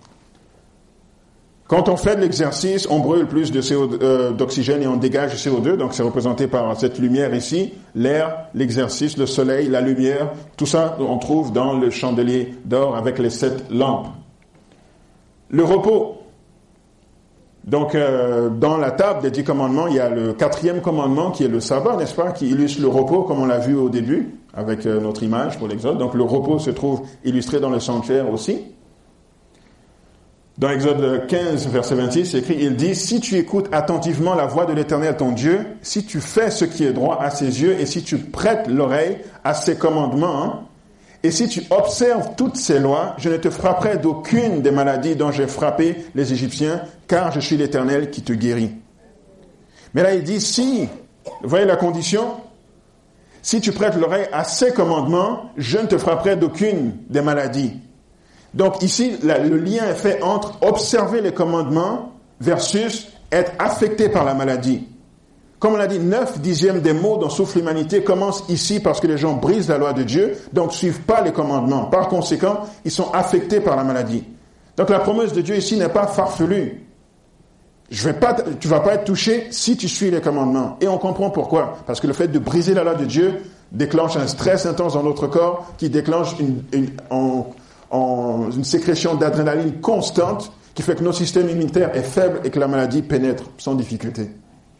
Speaker 1: Quand on fait de l'exercice, on brûle plus de C O deux, euh, d'oxygène et on dégage du C O deux. Donc c'est représenté par cette lumière ici. L'air, l'exercice, le soleil, la lumière. Tout ça, on trouve dans le chandelier d'or avec les sept lampes. Le repos. Donc euh, dans la table des dix commandements, il y a le quatrième commandement qui est le sabbat, n'est-ce pas, qui illustre le repos comme on l'a vu au début avec euh, notre image pour l'Exode. Donc le repos se trouve illustré dans le sanctuaire aussi. Dans Exode quinze, verset vingt-six, c'est écrit, il dit, si tu écoutes attentivement la voix de l'Éternel ton Dieu, si tu fais ce qui est droit à ses yeux et si tu prêtes l'oreille à ses commandements, hein, et si tu observes toutes ces lois, je ne te frapperai d'aucune des maladies dont j'ai frappé les Égyptiens, car je suis l'Éternel qui te guérit. Mais là, il dit, si, vous voyez la condition? Si tu prêtes l'oreille à ces commandements, je ne te frapperai d'aucune des maladies. Donc ici, la, le lien est fait entre observer les commandements versus être affecté par la maladie. Comme on l'a dit, neuf dixièmes des maux dont souffre l'humanité commencent ici parce que les gens brisent la loi de Dieu, donc ne suivent pas les commandements. Par conséquent, ils sont affectés par la maladie. Donc la promesse de Dieu ici n'est pas farfelue. Je vais pas, tu vas pas être touché si tu suis les commandements. Et on comprend pourquoi. Parce que le fait de briser la loi de Dieu déclenche un stress intense dans notre corps qui déclenche une, une, en, en, une sécrétion d'adrénaline constante qui fait que notre système immunitaire est faible et que la maladie pénètre sans difficulté.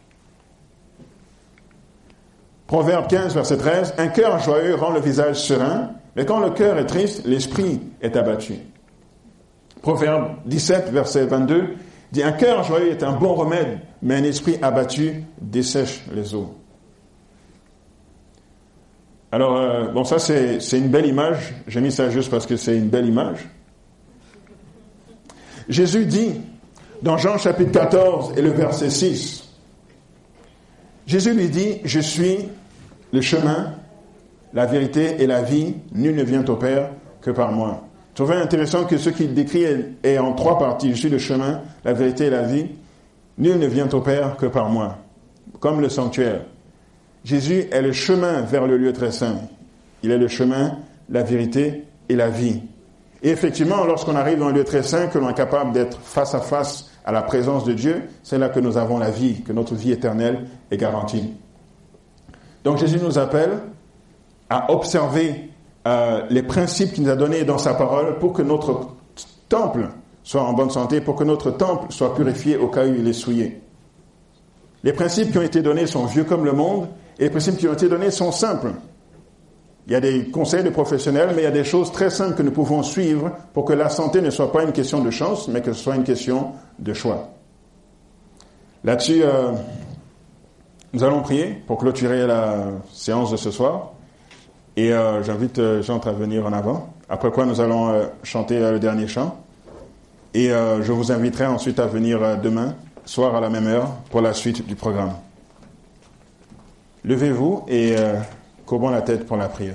Speaker 1: Proverbe quinze, verset treize, « Un cœur joyeux rend le visage serein, mais quand le cœur est triste, l'esprit est abattu. » Proverbe dix-sept, verset vingt-deux, dit « Un cœur joyeux est un bon remède, mais un esprit abattu dessèche les eaux. » Alors, euh, bon, ça c'est, c'est une belle image. J'ai mis ça juste parce que c'est une belle image. Jésus dit, dans Jean chapitre quatorze et le verset six, Jésus lui dit, « Je suis le chemin, la vérité et la vie. Nul ne vient au Père que par moi. » Je trouvais intéressant que ce qu'il décrit est, est en trois parties. « Je suis le chemin, la vérité et la vie. Nul ne vient au Père que par moi. » Comme le sanctuaire. Jésus est le chemin vers le lieu très saint. Il est le chemin, la vérité et la vie. Et effectivement, lorsqu'on arrive dans un lieu très saint, que l'on est capable d'être face à face à la présence de Dieu, c'est là que nous avons la vie, que notre vie éternelle est garantie. Donc Jésus nous appelle à observer euh, les principes qu'il nous a donnés dans sa parole pour que notre temple soit en bonne santé, pour que notre temple soit purifié au cas où il est souillé. Les principes qui ont été donnés sont vieux comme le monde, et les principes qui ont été donnés sont simples. Il y a des conseils de professionnels, mais il y a des choses très simples que nous pouvons suivre pour que la santé ne soit pas une question de chance, mais que ce soit une question de choix. Là-dessus, euh, nous allons prier pour clôturer la séance de ce soir. Et euh, j'invite euh, Jean à venir en avant. Après quoi, nous allons euh, chanter euh, le dernier chant. Et euh, je vous inviterai ensuite à venir euh, demain, soir à la même heure, pour la suite du programme. Levez-vous et euh, courbons la tête pour la prière.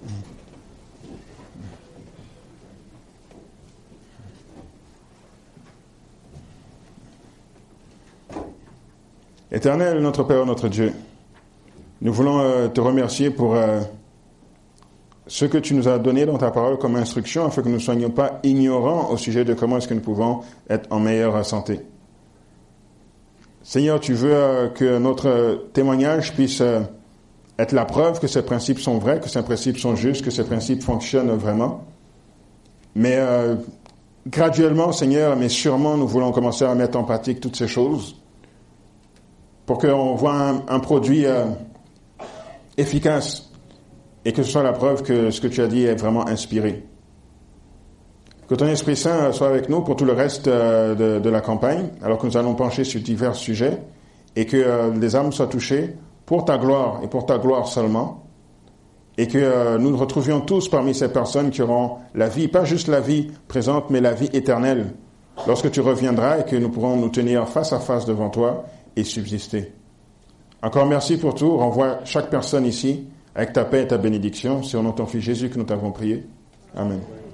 Speaker 1: Éternel, notre Père, notre Dieu, nous voulons euh, te remercier pour euh, ce que tu nous as donné dans ta parole comme instruction, afin que nous ne soyons pas ignorants au sujet de comment est-ce que nous pouvons être en meilleure santé. Seigneur, tu veux euh, que notre témoignage puisse euh, être la preuve que ces principes sont vrais, que ces principes sont justes, que ces principes fonctionnent vraiment. Mais euh, graduellement, Seigneur, mais sûrement, nous voulons commencer à mettre en pratique toutes ces choses pour qu'on voit un, un produit euh, efficace et que ce soit la preuve que ce que tu as dit est vraiment inspiré. Que ton Esprit Saint soit avec nous pour tout le reste euh, de, de la campagne, alors que nous allons pencher sur divers sujets et que euh, les âmes soient touchées pour ta gloire et pour ta gloire seulement, et que euh, nous nous retrouvions tous parmi ces personnes qui auront la vie, pas juste la vie présente, mais la vie éternelle, lorsque tu reviendras et que nous pourrons nous tenir face à face devant toi et subsister. Encore merci pour tout. Renvoie chaque personne ici avec ta paix et ta bénédiction. C'est au nom de ton Fils Jésus que nous t'avons prié. Amen.